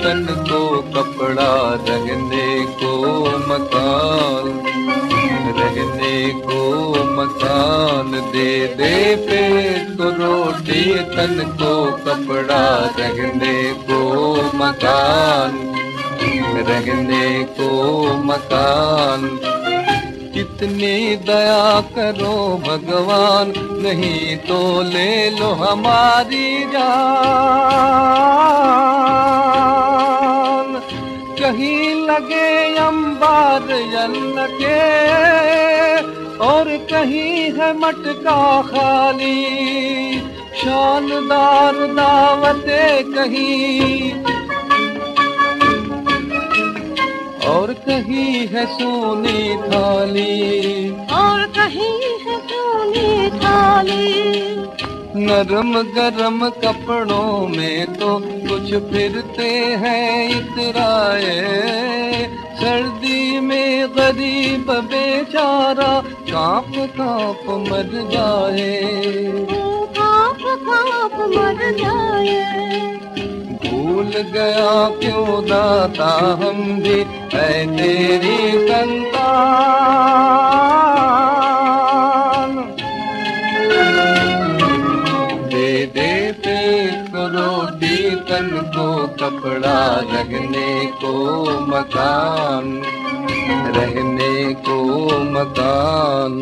तन को कपड़ा, रहने को मकान, रहने को मकान, दे दे पेट को रोटी, तन को कपड़ा, रहने को मकान, रहने को मकान। कितनी दया करो भगवान, नहीं तो ले लो हमारी जान। कहीं लगे अंबार अन्न के, और कहीं है मटका खाली, शानदार दावतें कहीं, और कहीं है सोनी थाली, और कहीं है सोनी थाली। नरम गरम कपड़ों में तो कुछ फिरते हैं इतराए, सर्दी में गरीब बेचारा कांप कांप मर जाए, कांप कांप मर जाए। भूल गया क्यों दाता हम भी है तेरी संतान। दे दे पेट को रोटी, तन को कपड़ा, रहने को मकान, रहने को मकान।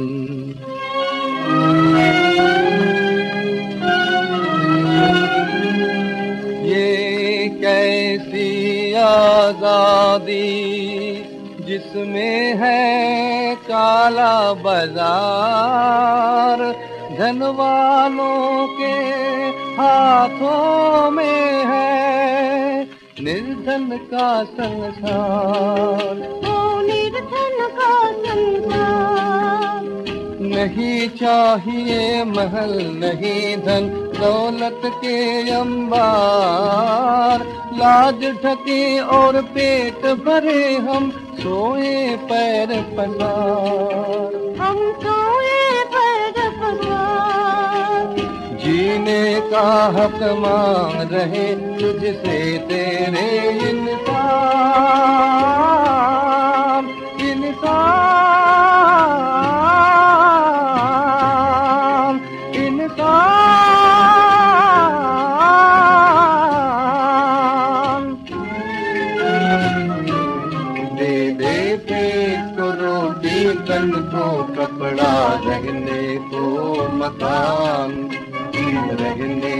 कैसी आजादी जिसमें है काला बाजार, धन वालों के हाथों में है निर्धन का संसार, ओ निर्धन का संसार। नहीं चाहिए महल, नहीं धन दौलत के अंबार, लाज ढके और पेट भरे हम सोए पैर पसार, हम सोए पैर पसार। जीने का हक मांग रहे तुझसे तेरे इंसान, इंसान, इंसान। दे दे पेट को रोटी, तन को कपड़ा, रहने को मकान, रहने